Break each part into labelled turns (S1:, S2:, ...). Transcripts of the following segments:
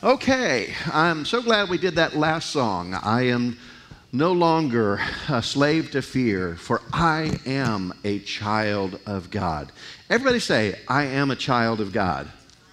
S1: Okay, I'm so glad we did that last song. I am no longer a slave to fear, for I am a child of God. Everybody say, I am a child of God.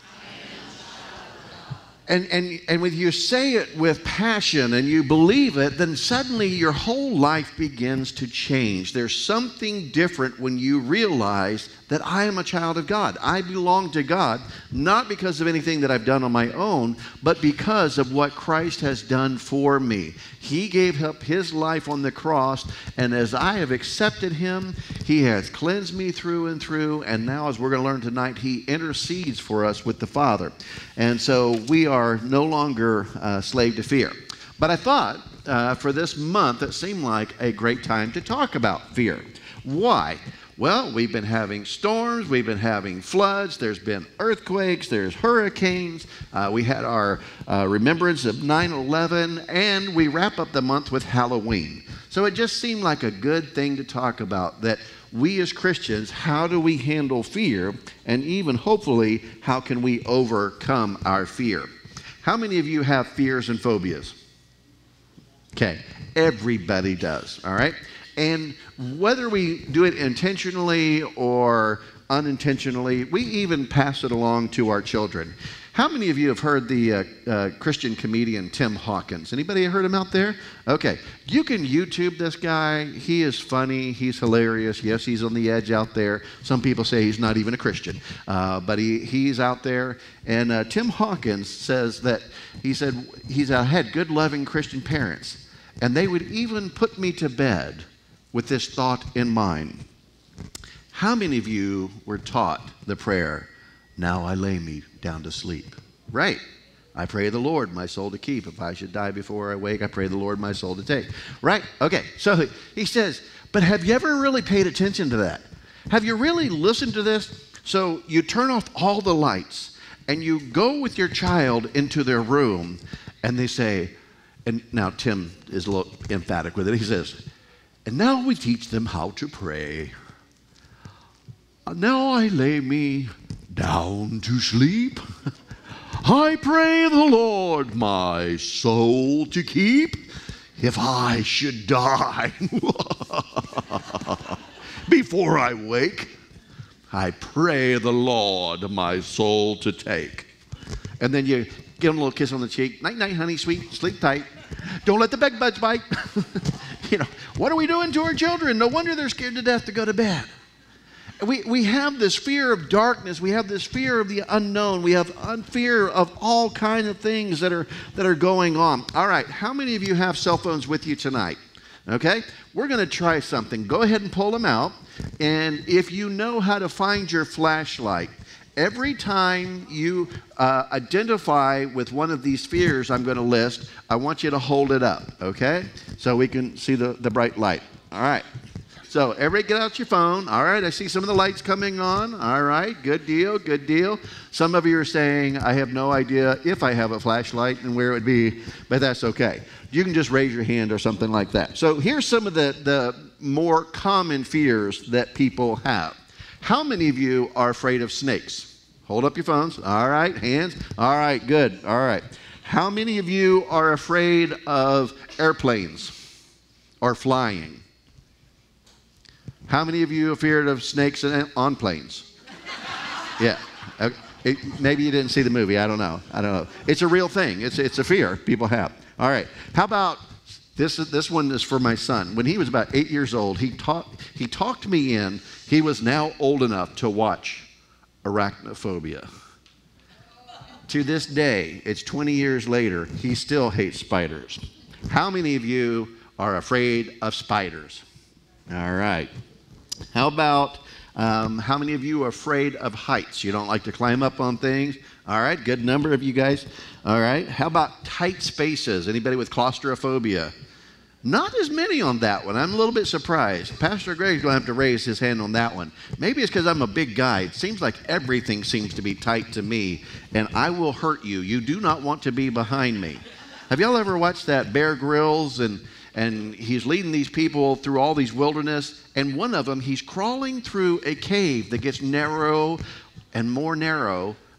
S1: And when you say it with passion and you believe it, then suddenly your whole life begins to change. There's something different when you realize that I am a child of God. I belong to God, not because of anything that I've done on my own, but because of what Christ has done for me. He gave up his life on the cross, and as I have accepted him, he has cleansed me through and through, and now, as we're going to learn tonight, he intercedes for us with the Father. And so we are no longer slave to fear. But I thought for this month, it seemed like a great time to talk about fear. Why? Well, we've been having storms, we've been having floods, there's been earthquakes, there's hurricanes, we had our remembrance of 9/11, and we wrap up the month with Halloween. So it just seemed like a good thing to talk about, that we as Christians, how do we handle fear, and even hopefully, how can we overcome our fear? How many of you have fears and phobias? Okay, everybody does, all right? And whether we do it intentionally or unintentionally, we even pass it along to our children. How many of you have heard the Christian comedian Tim Hawkins? Anybody heard him out there? Okay. You can YouTube this guy. He is funny. He's hilarious. Yes, he's on the edge out there. Some people say he's not even a Christian. But he's out there. And Tim Hawkins says that, he said, I had good, loving Christian parents. And they would even put me to bed with this thought in mind. How many of you were taught the prayer, now I lay me down to sleep? Right. I pray the Lord my soul to keep. If I should die before I wake, I pray the Lord my soul to take. Right. Okay. So he says, but have you ever really paid attention to that? Have you really listened to this? So you turn off all the lights and you go with your child into their room and they say, and now Tim is a little emphatic with it. He says, and now we teach them how to pray. Now I lay me down to sleep. I pray the Lord my soul to keep. If I should die before I wake, I pray the Lord my soul to take. And then you give them a little kiss on the cheek. Night, night, honey, sweet, sleep tight. Don't let the bed bugs bite. You know, what are we doing to our children? No wonder they're scared to death to go to bed. We have this fear of darkness. We have this fear of the unknown. We have fear of all kinds of things that are going on. All right, how many of you have cell phones with you tonight? Okay, we're going to try something. Go ahead and pull them out. And if you know how to find your flashlight, every time you identify with one of these fears I'm going to list, I want you to hold it up, okay? So we can see the bright light. All right. So everybody get out your phone. All right, I see some of the lights coming on. All right, good deal, good deal. Some of you are saying, I have no idea if I have a flashlight and where it would be, but that's okay. You can just raise your hand or something like that. So here's some of the more common fears that people have. How many of you are afraid of snakes? Hold up your phones. All right, hands. All right, good. All right. How many of you are afraid of airplanes or flying? How many of you are feared of snakes on planes? Yeah. Maybe you didn't see the movie. I don't know. It's a real thing. It's a fear people have. All right. How about this one is for my son. When he was about 8 years old, he talked me in. He was now old enough to watch Arachnophobia. To this day, it's 20 years later, he still hates spiders. How many of you are afraid of spiders? All right. How about, how many of you are afraid of heights? You don't like to climb up on things? All right, good number of you guys. All right. How about tight spaces? Anybody with claustrophobia? Not as many on that one. I'm a little bit surprised. Pastor Greg's going to have to raise his hand on that one. Maybe it's because I'm a big guy. It seems like everything seems to be tight to me, and I will hurt you. You do not want to be behind me. Have y'all ever watched that Bear Grylls and he's leading these people through all these wilderness, and one of them, he's crawling through a cave that gets narrow and more narrow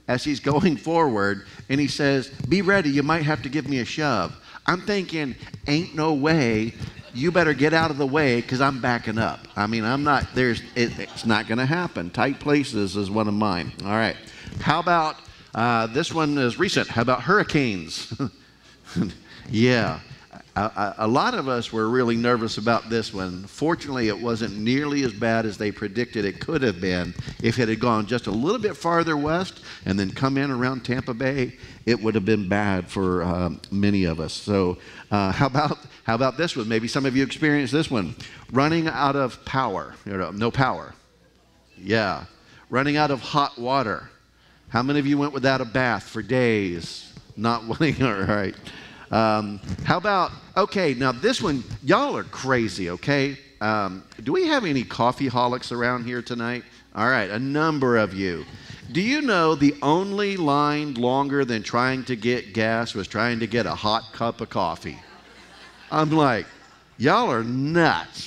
S1: as he's going forward, and he says, "Be ready, you might have to give me a shove." I'm thinking, ain't no way. You better get out of the way because I'm backing up. I mean, it's not going to happen. Tight places is one of mine. All right. How about, this one is recent. How about hurricanes? Yeah. A lot of us were really nervous about this one. Fortunately, it wasn't nearly as bad as they predicted it could have been. If it had gone just a little bit farther west and then come in around Tampa Bay, it would have been bad for many of us. So how about this one? Maybe some of you experienced this one. Running out of power. No power. Yeah. Running out of hot water. How many of you went without a bath for days? Not wanting, all right. How about, okay, now this one, y'all are crazy, okay? Do we have any coffeeholics around here tonight? All right, a number of you. Do you know the only line longer than trying to get gas was trying to get a hot cup of coffee? I'm like, y'all are nuts.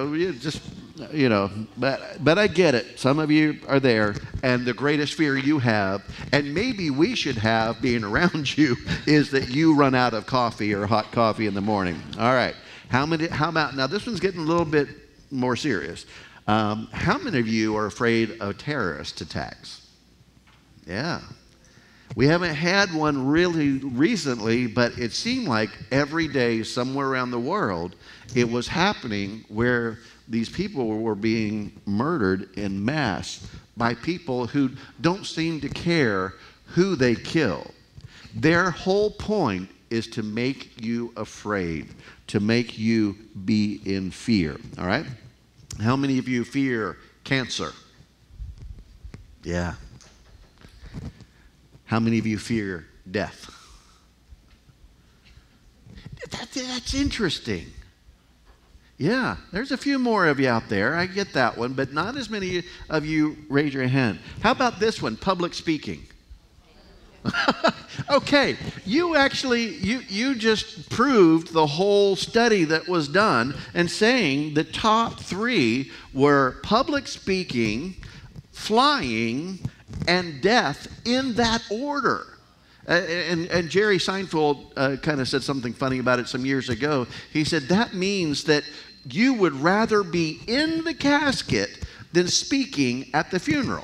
S1: But I get it. Some of you are there, and the greatest fear you have, and maybe we should have being around you, is that you run out of coffee or hot coffee in the morning. All right. How about, now this one's getting a little bit more serious. How many of you are afraid of terrorist attacks? Yeah. We haven't had one really recently, but it seemed like every day somewhere around the world it was happening where these people were being murdered en masse by people who don't seem to care who they kill. Their whole point is to make you afraid, to make you be in fear. All right? How many of you fear cancer? Yeah. How many of you fear death? That's interesting. Yeah, there's a few more of you out there. I get that one, but not as many of you raise your hand. How about this one, public speaking? Okay, you just proved the whole study that was done and saying the top 3 were public speaking, flying, and death in that order. And Jerry Seinfeld kind of said something funny about it some years ago. He said, that means that you would rather be in the casket than speaking at the funeral.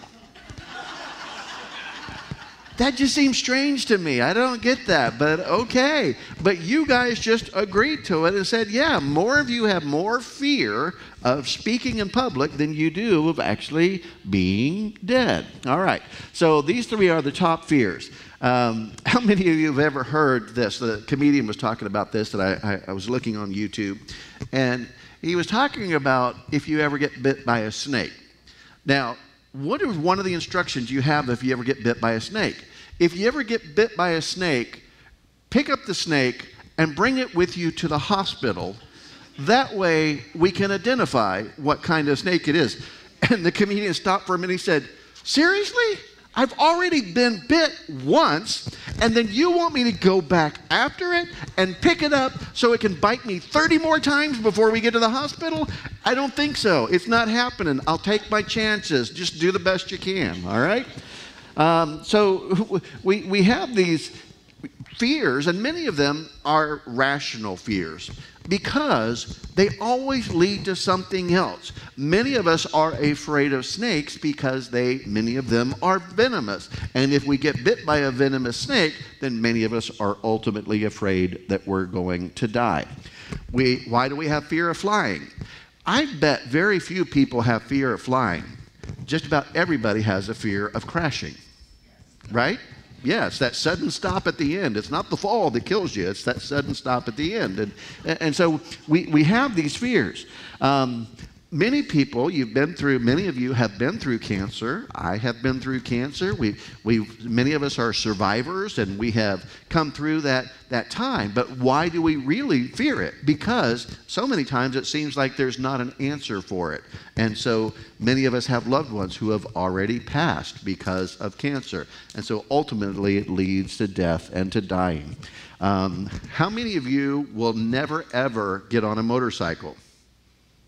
S1: That just seems strange to me. I don't get that, but okay. But you guys just agreed to it and said, yeah, more of you have more fear of speaking in public than you do of actually being dead. All right. So these 3 are the top fears. How many of you have ever heard this? The comedian was talking about this that I was looking on YouTube. And he was talking about if you ever get bit by a snake. Now, what is one of the instructions you have if you ever get bit by a snake? If you ever get bit by a snake, pick up the snake and bring it with you to the hospital. That way we can identify what kind of snake it is. And the comedian stopped for a minute. He said, seriously? I've already been bit once, and then you want me to go back after it and pick it up so it can bite me 30 more times before we get to the hospital? I don't think so. It's not happening. I'll take my chances. Just do the best you can, all right? So we have these fears, and many of them are rational fears because they always lead to something else. Many of us are afraid of snakes because many of them are venomous. And if we get bit by a venomous snake, then many of us are ultimately afraid that we're going to die. Why do we have fear of flying? I bet very few people have fear of flying. Just about everybody has a fear of crashing, right? Yeah, it's that sudden stop at the end. It's not the fall that kills you. It's that sudden stop at the end. And so we have these fears. Many people, many of you have been through cancer. I have been through cancer. Many of us are survivors, and we have come through that time. But why do we really fear it? Because so many times it seems like there's not an answer for it. And so many of us have loved ones who have already passed because of cancer. And so ultimately it leads to death and to dying. How many of you will never, ever get on a motorcycle?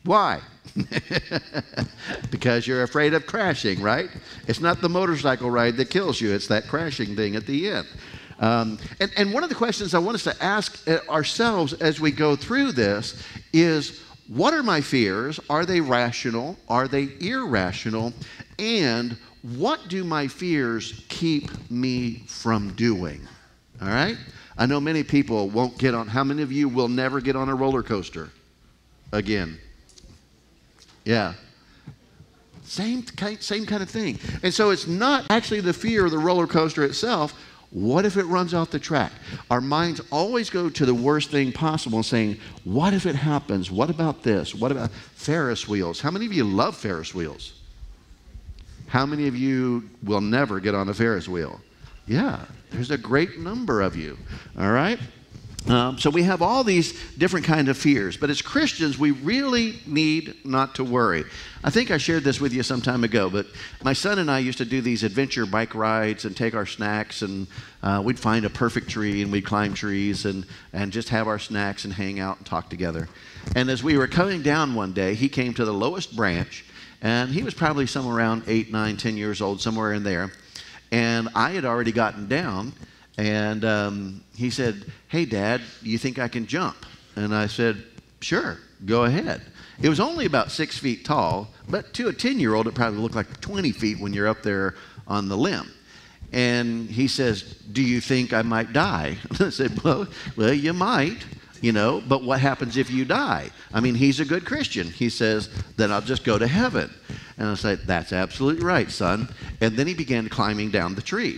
S1: Why? Because you're afraid of crashing, right? It's not the motorcycle ride that kills you. It's that crashing thing at the end. And one of the questions I want us to ask ourselves as we go through this is, what are my fears? Are they rational? Are they irrational? And what do my fears keep me from doing? All right? I know many people won't get on. How many of you will never get on a roller coaster again? Yeah. Same kind of thing. And so it's not actually the fear of the roller coaster itself. What if it runs off the track? Our minds always go to the worst thing possible, saying, what if it happens? What about this? What about Ferris wheels? How many of you love Ferris wheels? How many of you will never get on a Ferris wheel? Yeah, there's a great number of you. All right? So we have all these different kinds of fears, but as Christians, we really need not to worry. I think I shared this with you some time ago, but my son and I used to do these adventure bike rides and take our snacks, and we'd find a perfect tree, and we'd climb trees and just have our snacks and hang out and talk together. And as we were coming down one day, he came to the lowest branch, and he was probably somewhere around 8, 9, 10 years old, somewhere in there. And I had already gotten down, and he said, "Hey, Dad, you think I can jump?" And I said, "Sure, go ahead." It was only about 6 feet tall, but to a 10-year-old, it probably looked like 20 feet when you're up there on the limb. And he says, "Do you think I might die?" I said, well, you might, but what happens if you die? I mean, he's a good Christian. He says, "Then I'll just go to heaven." And I said, "That's absolutely right, son." And then he began climbing down the tree.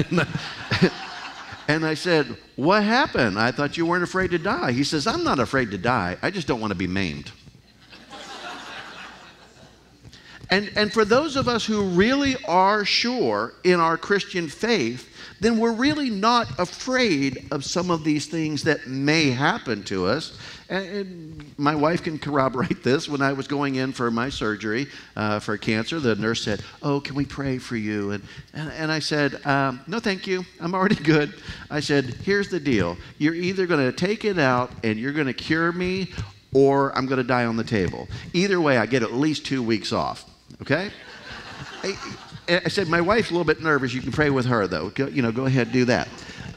S1: And I said, "What happened? I thought you weren't afraid to die." He says, "I'm not afraid to die. I just don't want to be maimed." And for those of us who really are sure in our Christian faith, then we're really not afraid of some of these things that may happen to us. And my wife can corroborate this. When I was going in for my surgery for cancer, the nurse said, "Oh, can we pray for you?" And I said, "No, thank you. I'm already good." I said, "Here's the deal. You're either going to take it out and you're going to cure me, or I'm going to die on the table. Either way, I get at least 2 weeks off." Okay? I said, "My wife's a little bit nervous. You can pray with her, though. Go ahead, do that."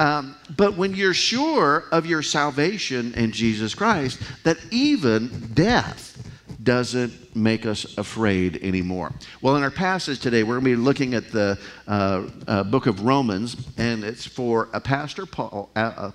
S1: But when you're sure of your salvation in Jesus Christ, that even death doesn't make us afraid anymore. Well, in our passage today, we're going to be looking at the book of Romans, and it's for a pastor, Paul,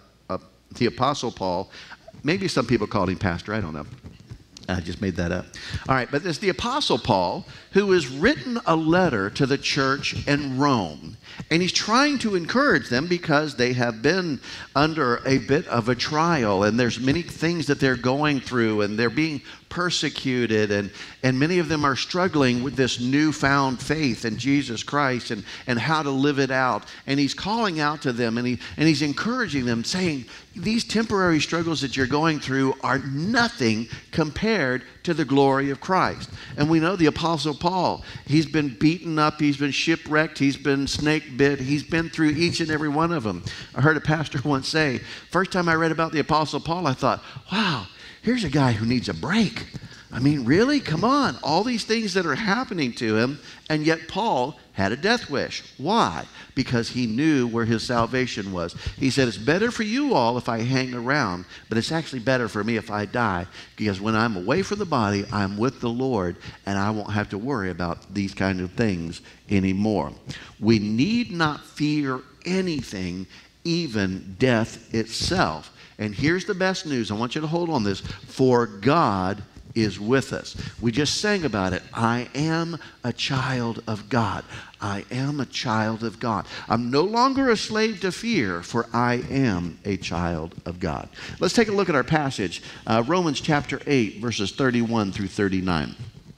S1: the Apostle Paul. Maybe some people called him pastor. I don't know. I just made that up. All right, but it's the Apostle Paul who has written a letter to the church in Rome. And he's trying to encourage them because they have been under a bit of a trial. And there's many things that they're going through. And they're being persecuted. And many of them are struggling with this newfound faith in Jesus Christ and how to live it out. And he's calling out to them and he's encouraging them, saying, these temporary struggles that you're going through are nothing compared to the glory of Christ. And we know the Apostle Paul, he's been beaten up, he's been shipwrecked, he's been snake bit, he's been through each and every one of them. I heard a pastor once say, first time I read about the Apostle Paul, I thought, wow, here's a guy who needs a break. I mean, really? Come on. All these things that are happening to him, and yet Paul had a death wish. Why? Because he knew where his salvation was. He said, it's better for you all if I hang around, but it's actually better for me if I die, because when I'm away from the body, I'm with the Lord, and I won't have to worry about these kind of things anymore. We need not fear anything, even death itself. And here's the best news. I want you to hold on this. For God is with us. We just sang about it. I am a child of God. I am a child of God. I'm no longer a slave to fear, for I am a child of God. Let's take a look at our passage. Romans chapter 8, verses 31 through 39.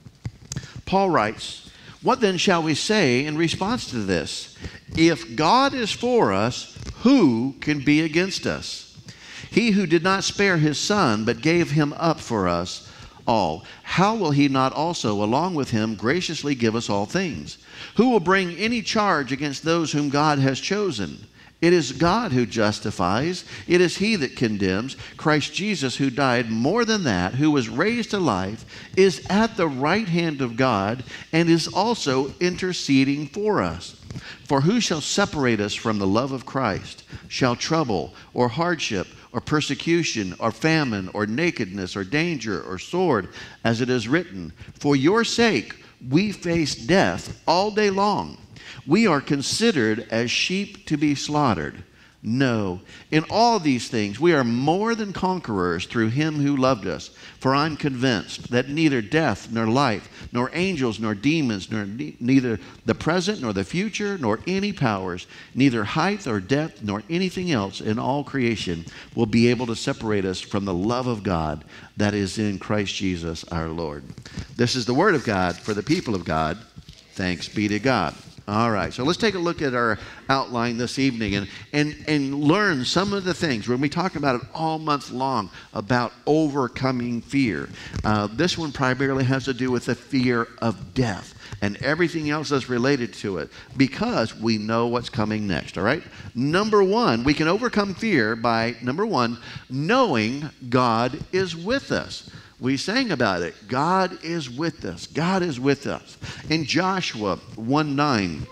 S1: Paul writes, what then shall we say in response to this? If God is for us, who can be against us? He who did not spare his son, but gave him up for us all, how will he not also, along with him, graciously give us all things? Who will bring any charge against those whom God has chosen? It is God who justifies. It is He that condemns. Christ Jesus, who died, more than that, who was raised to life, is at the right hand of God and is also interceding for us. For who shall separate us from the love of Christ? Shall trouble or hardship or persecution or famine or nakedness or danger or sword, as it is written, for your sake we face death all day long. We are considered as sheep to be slaughtered. No, in all these things we are more than conquerors through Him who loved us. For I'm convinced that neither death nor life, nor angels nor demons, neither the present nor the future, nor any powers, neither height or depth, nor anything else in all creation will be able to separate us from the love of God that is in Christ Jesus our Lord. This is the word of God for the people of God. Thanks be to God. All right, so let's take a look at our outline this evening and learn some of the things. We're going to be talking about it all month long, about overcoming fear. This one primarily has to do with the fear of death and everything else that's related to it, because we know what's coming next, all right? Number one, we can overcome fear by, number one, knowing God is with us. We sang about it. God is with us. God is with us. In Joshua 1:9,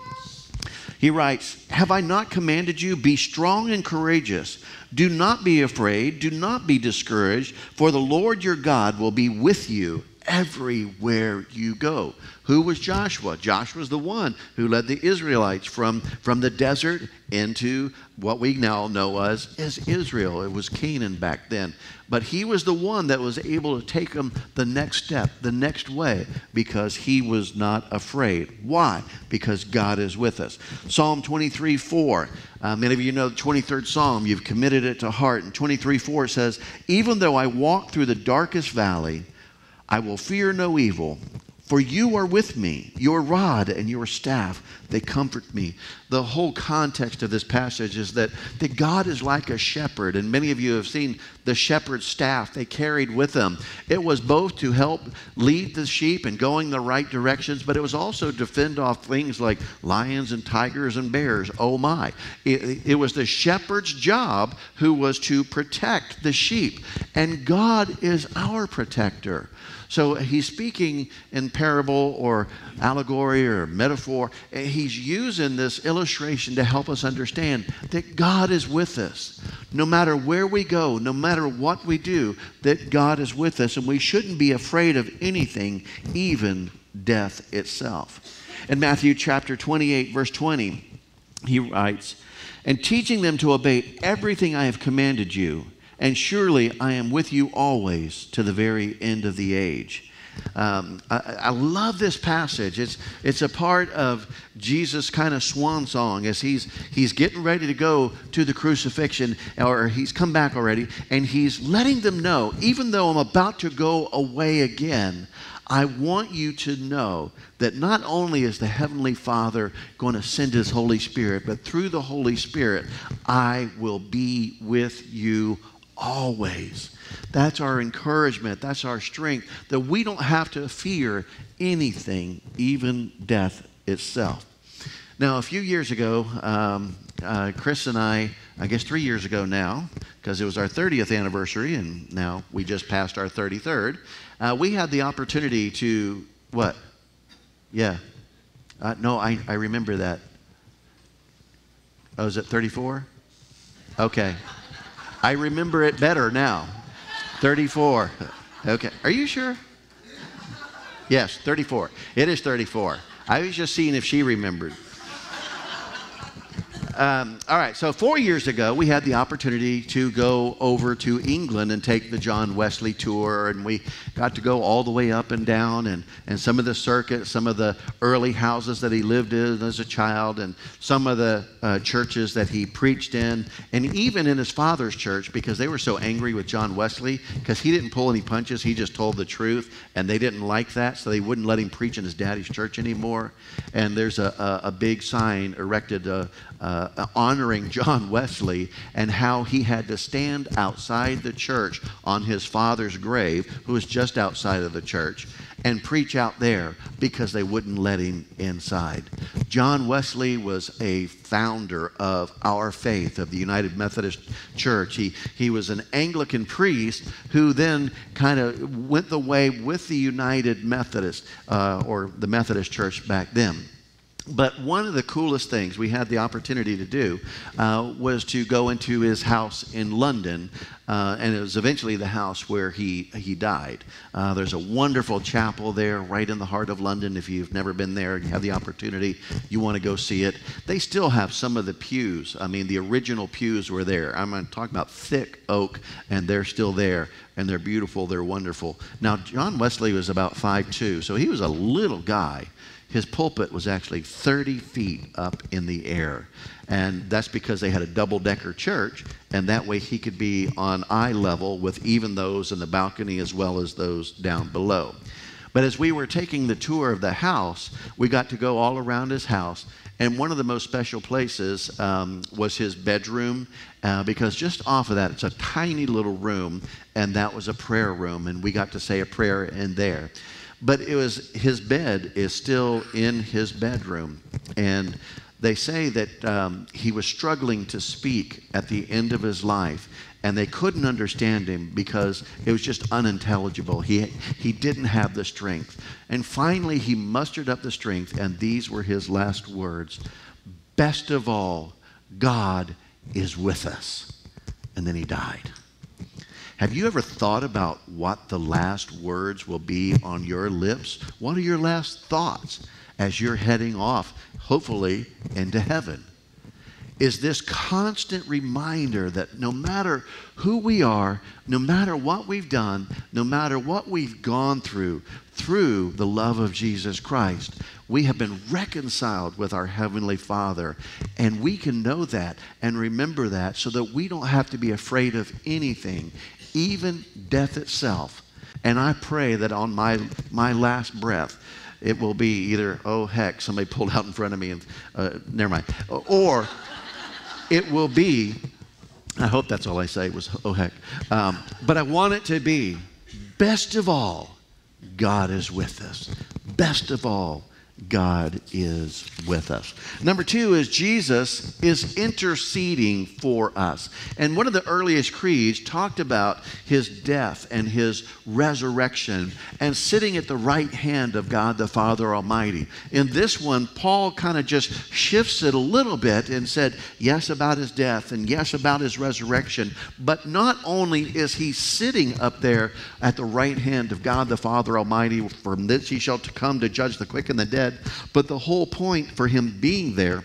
S1: he writes, have I not commanded you? Be strong and courageous. Do not be afraid. Do not be discouraged. For the Lord your God will be with you everywhere you go. Who was Joshua? Joshua was the one who led the Israelites from the desert into what we now know as Israel. It was Canaan back then. But he was the one that was able to take them the next step, the next way, because he was not afraid. Why? Because God is with us. Psalm 23:4. Many of you know the 23rd Psalm. You've committed it to heart. And 23:4 says, even though I walk through the darkest valley, I will fear no evil, for you are with me. Your rod and your staff, they comfort me. The whole context of this passage is that God is like a shepherd, and many of you have seen the shepherd's staff they carried with them. It was both to help lead the sheep in going the right directions, but it was also to fend off things like lions and tigers and bears. Oh my. It was the shepherd's job who was to protect the sheep, and God is our protector. So he's speaking in parable or allegory or metaphor. He's using this illustration to help us understand that God is with us. No matter where we go, no matter what we do, that God is with us, and we shouldn't be afraid of anything, even death itself. In Matthew chapter 28, verse 20, he writes, and teaching them to obey everything I have commanded you, and surely I am with you always to the very end of the age. I love this passage. It's a part of Jesus' kind of swan song as he's getting ready to go to the crucifixion, or he's come back already, and he's letting them know, even though I'm about to go away again, I want you to know that not only is the Heavenly Father going to send His Holy Spirit, but through the Holy Spirit, I will be with you always. That's our encouragement. That's our strength, that we don't have to fear anything, even death itself. Now, a few years ago, Chris and I guess 3 years ago now, because it was our 30th anniversary, and now we just passed our 33rd, we had the opportunity to, what? Yeah. No, I remember that. Oh, is it 34? Okay. I remember it better now. 34. Okay. Are you sure? Yes, 34. It is 34. I was just seeing if she remembered. All right, so 4 years ago, we had the opportunity to go over to England and take the John Wesley tour, and we got to go all the way up and down, and some of the circuits, some of the early houses that he lived in as a child, and some of the churches that he preached in, and even in his father's church, because they were so angry with John Wesley, because he didn't pull any punches, he just told the truth, and they didn't like that, so they wouldn't let him preach in his daddy's church anymore. And there's a big sign erected honoring John Wesley, and how he had to stand outside the church on his father's grave, who was just outside of the church, and preach out there because they wouldn't let him inside. John Wesley was a founder of our faith, of the United Methodist Church. He was an Anglican priest who then kind of went the way with the United Methodist, or the Methodist Church back then. But one of the coolest things we had the opportunity to do was to go into his house in London, and it was eventually the house where he died. There's a wonderful chapel there right in the heart of London. If you've never been there and you have the opportunity, you want to go see it. They still have some of the pews. I mean, the original pews were there. I'm talking about thick oak, and they're still there, and they're beautiful, they're wonderful. Now, John Wesley was about 5'2", so he was a little guy. His pulpit was actually 30 feet up in the air. And that's because they had a double-decker church, and that way he could be on eye level with even those in the balcony as well as those down below. But as we were taking the tour of the house, we got to go all around his house. And one of the most special places was his bedroom, because just off of that, it's a tiny little room, and that was a prayer room, and we got to say a prayer in there. But it was, his bed is still in his bedroom. And they say that he was struggling to speak at the end of his life. And they couldn't understand him because it was just unintelligible. He didn't have the strength. And finally, he mustered up the strength, and these were his last words. "Best of all, God is with us." And then he died. Have you ever thought about what the last words will be on your lips? What are your last thoughts as you're heading off, hopefully, into heaven? Is this constant reminder that no matter who we are, no matter what we've done, no matter what we've gone through the love of Jesus Christ, we have been reconciled with our Heavenly Father. And we can know that and remember that so that we don't have to be afraid of anything, even death itself. And I pray that on my last breath, it will be either, oh heck, somebody pulled out in front of me and never mind. Or it will be, I hope that's all I say was, oh heck. But I want it to be, best of all, God is with us. Best of all, God is with us. Number two is Jesus is interceding for us. And one of the earliest creeds talked about his death and his resurrection and sitting at the right hand of God the Father Almighty. In this one, Paul kind of just shifts it a little bit and said, yes, about his death and yes, about his resurrection. But not only is he sitting up there at the right hand of God the Father Almighty, from this he shall come to judge the quick and the dead, but the whole point for him being there,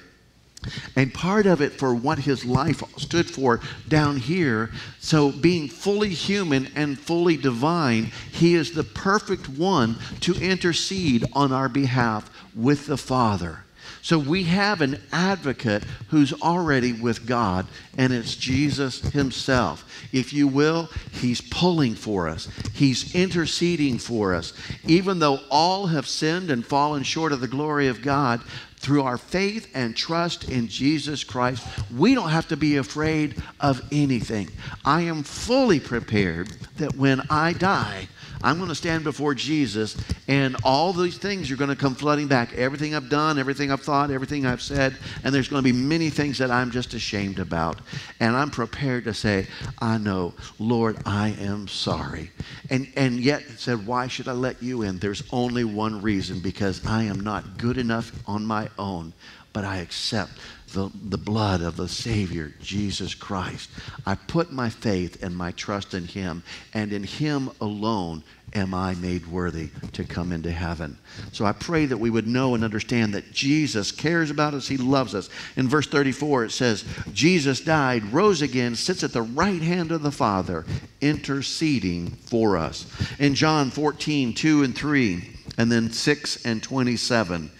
S1: and part of it for what his life stood for down here, so being fully human and fully divine, he is the perfect one to intercede on our behalf with the Father. So we have an advocate who's already with God, and it's Jesus himself. If you will, he's pulling for us. He's interceding for us. Even though all have sinned and fallen short of the glory of God, through our faith and trust in Jesus Christ, we don't have to be afraid of anything. I am fully prepared that when I die, I'm going to stand before Jesus, and all these things are going to come flooding back. Everything I've done, everything I've thought, everything I've said, and there's going to be many things that I'm just ashamed about. And I'm prepared to say, I know, Lord, I am sorry. And yet it said, why should I let you in? There's only one reason, because I am not good enough on my own, but I accept the blood of the Savior, Jesus Christ. I put my faith and my trust in him, and in him alone am I made worthy to come into heaven. So I pray that we would know and understand that Jesus cares about us. He loves us. In verse 34 it says, Jesus died, rose again, sits at the right hand of the Father, interceding for us. In John 14, 2 and 3, and then 6 and 27.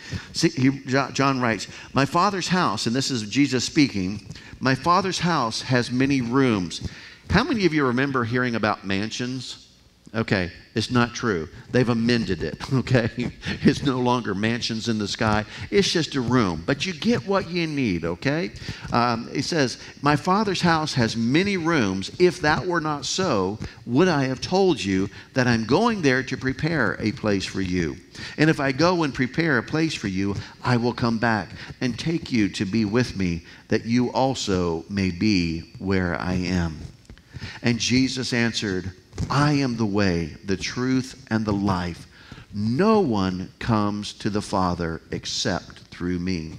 S1: John writes, my Father's house, and this is Jesus speaking, my Father's house has many rooms. How many of you remember hearing about mansions? Okay, it's not true. They've amended it, okay? It's no longer mansions in the sky. It's just a room. But you get what you need, okay? He says, my Father's house has many rooms. If that were not so, would I have told you that I'm going there to prepare a place for you? And if I go and prepare a place for you, I will come back and take you to be with me, that you also may be where I am. And Jesus answered, I am the way, the truth, and the life. No one comes to the Father except through me.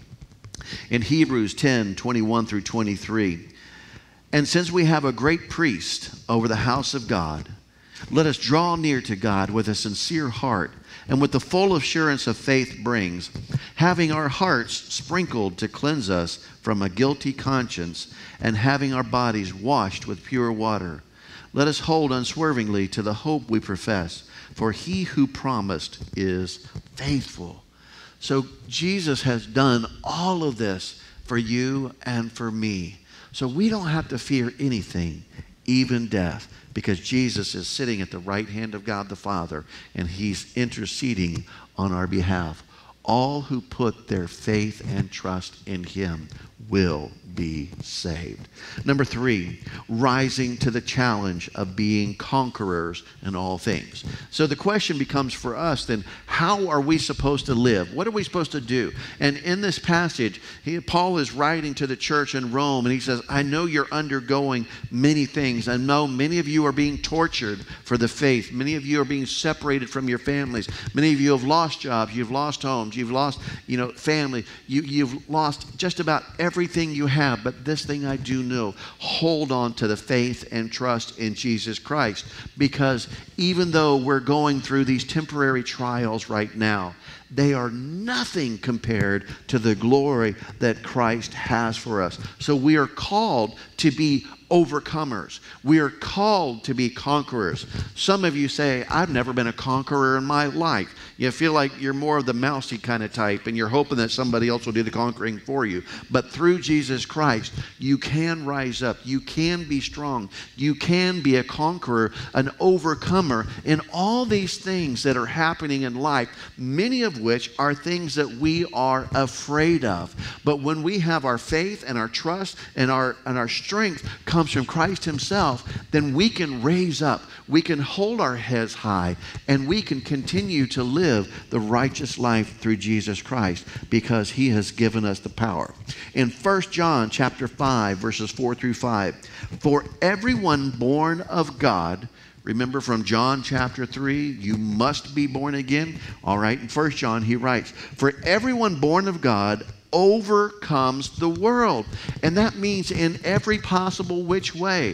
S1: In Hebrews 10:21 through 23, and since we have a great priest over the house of God, let us draw near to God with a sincere heart and with the full assurance of faith brings, having our hearts sprinkled to cleanse us from a guilty conscience and having our bodies washed with pure water. Let us hold unswervingly to the hope we profess, for he who promised is faithful. So Jesus has done all of this for you and for me. So we don't have to fear anything, even death, because Jesus is sitting at the right hand of God the Father, and he's interceding on our behalf. All who put their faith and trust in him will be saved. Number 3, rising to the challenge of being conquerors in all things. So the question becomes for us then, how are we supposed to live? What are we supposed to do? And in this passage, Paul is writing to the church in Rome, and he says, I know you're undergoing many things. I know many of you are being tortured for the faith. Many of you are being separated from your families. Many of you have lost jobs. You've lost homes. You've lost, family. You've lost just about everything you have. But this thing I do know, hold on to the faith and trust in Jesus Christ. Because even though we're going through these temporary trials right now, they are nothing compared to the glory that Christ has for us. So we are called to be overcomers. We are called to be conquerors. Some of you say, I've never been a conqueror in my life. You feel like you're more of the mousy kind of type, and you're hoping that somebody else will do the conquering for you. But through Jesus Christ, you can rise up. You can be strong. You can be a conqueror, an overcomer in all these things that are happening in life, many of which are things that we are afraid of. But when we have our faith and our trust and our strength comes from Christ himself, then we can raise up, we can hold our heads high, and we can continue to live the righteous life through Jesus Christ because he has given us the power. In 1 John chapter 5, verses 4 through 5, for everyone born of God, remember from John chapter 3, you must be born again. All right, in 1 John he writes, for everyone born of God overcomes the world. And that means in every possible which way.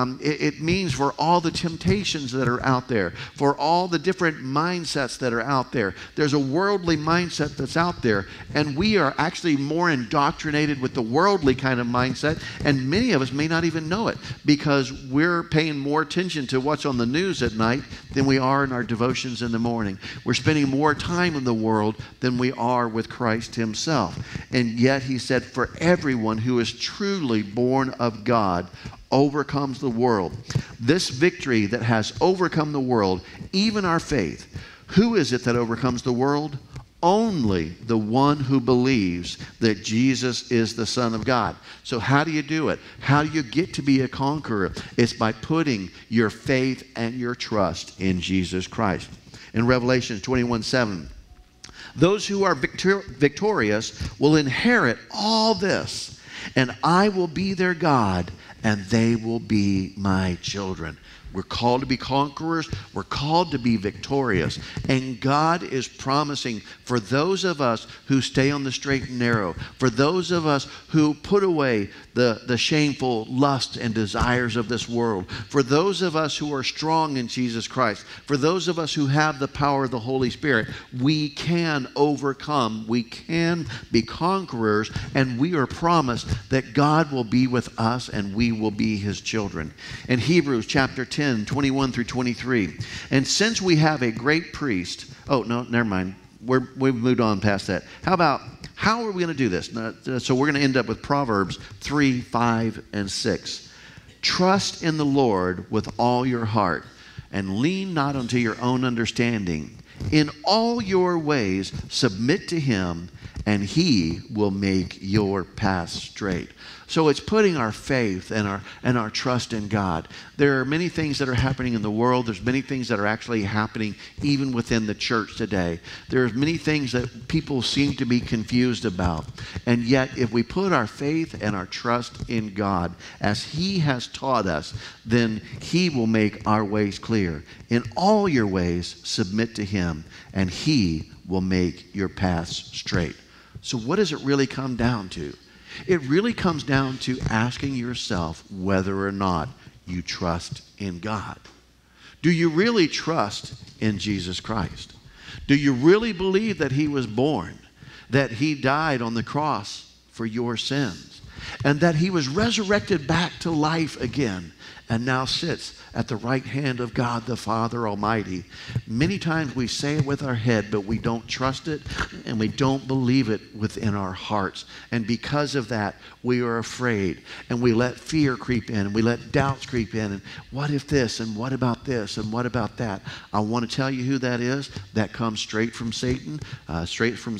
S1: It means for all the temptations that are out there, for all the different mindsets that are out there. There's a worldly mindset that's out there, and we are actually more indoctrinated with the worldly kind of mindset, and many of us may not even know it because we're paying more attention to what's on the news at night than we are in our devotions in the morning. We're spending more time in the world than we are with Christ himself. And yet he said, for everyone who is truly born of God overcomes the world. This victory that has overcome the world, even our faith, who is it that overcomes the world? Only the one who believes that Jesus is the Son of God. So how do you do it? How do you get to be a conqueror? It's by putting your faith and your trust in Jesus Christ. In Revelation 21:7, those who are victorious will inherit all this, and I will be their God, and they will be my children. We're called to be conquerors. We're called to be victorious. And God is promising for those of us who stay on the straight and narrow, for those of us who put away the shameful lust and desires of this world, for those of us who are strong in Jesus Christ, for those of us who have the power of the Holy Spirit, we can overcome. We can be conquerors, and we are promised that God will be with us and we will be his children. In Hebrews chapter 10:21 through 23, and since we have a great priest, oh no, never mind. We've moved on past that. How are we going to do this? So we're going to end up with Proverbs 3, 5, and 6. Trust in the Lord with all your heart, and lean not unto your own understanding. In all your ways submit to him, and he will make your paths straight. So it's putting our faith and our trust in God. There are many things that are happening in the world. There's many things that are actually happening even within the church today. There's many things that people seem to be confused about. And yet, if we put our faith and our trust in God, as he has taught us, then he will make our ways clear. In all your ways, submit to him, and he will make your paths straight. So what does it really come down to? It really comes down to asking yourself whether or not you trust in God. Do you really trust in Jesus Christ? Do you really believe that he was born, that he died on the cross for your sins, and that he was resurrected back to life again and now sits at the right hand of God the Father Almighty? Many times we say it with our head, but we don't trust it and we don't believe it within our hearts. And because of that, we are afraid, and we let fear creep in, and we let doubts creep in. And what if this, and what about this, and what about that? I want to tell you who that is. That comes straight from Satan, straight from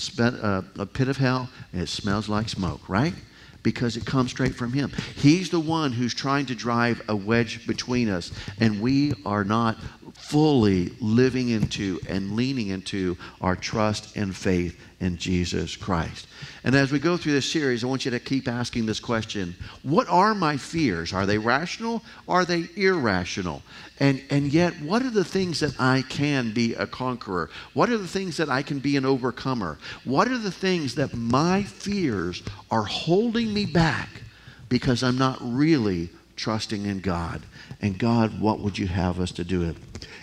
S1: a pit of hell, and it smells like smoke, right? Because it comes straight from him. He's the one who's trying to drive a wedge between us, and we are not fully living into and leaning into our trust and faith in Jesus Christ. And as we go through this series, I want you to keep asking this question: what are my fears? Are they rational? Are they irrational? And yet, what are the things that I can be a conqueror? What are the things that I can be an overcomer? What are the things that my fears are holding me back because I'm not really trusting in God? And God, what would you have us to do?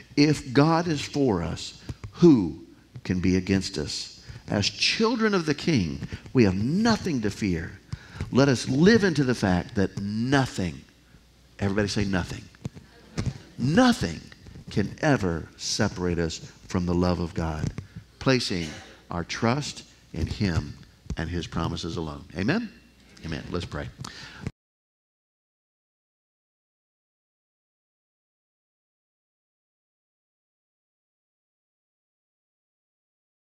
S1: If God is for us, who can be against us? As children of the King, we have nothing to fear. Let us live into the fact that nothing, everybody say nothing, nothing can ever separate us from the love of God, placing our trust in him and his promises alone. Amen? Amen. Let's pray.